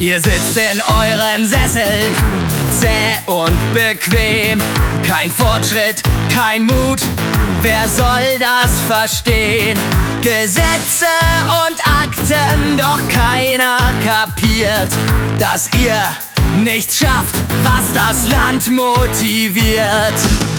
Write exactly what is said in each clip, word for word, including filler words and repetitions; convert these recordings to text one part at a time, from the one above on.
Ihr sitzt in euren Sesseln, zäh und bequem. Kein Fortschritt, kein Mut, wer soll das verstehen? Gesetze und Akten, doch keiner kapiert, dass ihr nichts schafft, was das Land motiviert.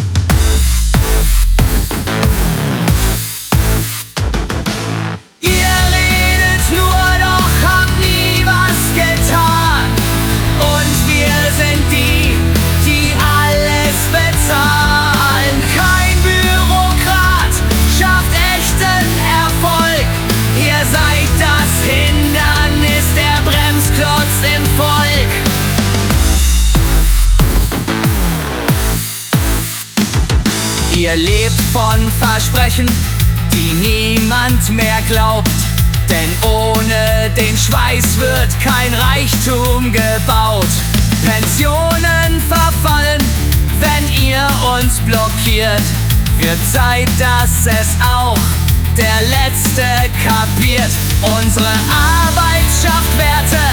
Ihr lebt von Versprechen, die niemand mehr glaubt. Denn ohne den Schweiß wird kein Reichtum gebaut. Pensionen verfallen, wenn ihr uns blockiert. Wird Zeit, dass es auch der Letzte kapiert. Unsere Arbeit schafft Werte,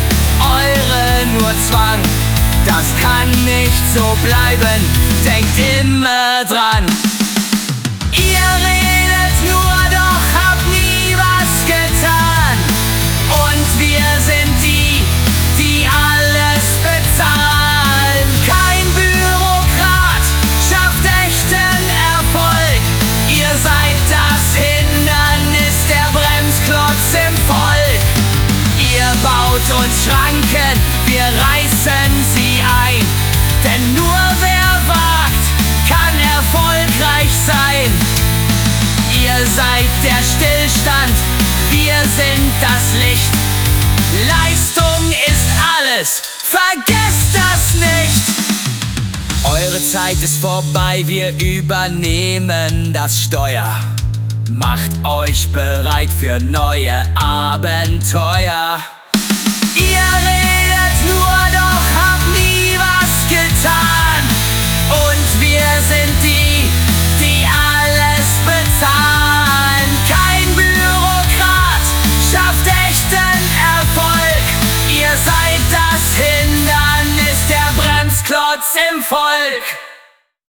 eure nur Zwang. Das kann nicht so bleiben, denkt immer dran. Ihr redet nur, doch habt nie was getan. Und wir sind die, die alles bezahlen. Kein Bürokrat schafft echten Erfolg. Ihr seid das Hindernis, der Bremsklotz im Volk. Ihr baut uns Schranken, wir reißen sie ein. Denn nur wer wagt, kann erfolgreich sein. Ihr seid der Stillstand, wir sind das Licht. Leistung ist alles, vergesst das nicht. Eure Zeit ist vorbei, wir übernehmen das Steuer. Macht euch bereit für neue Abenteuer. Ihr redet nur, doch habt nie was getan. Und wir sind die, die alles bezahlen. Kein Bürokrat schafft echten Erfolg. Ihr seid das Hindernis, der Bremsklotz im Volk.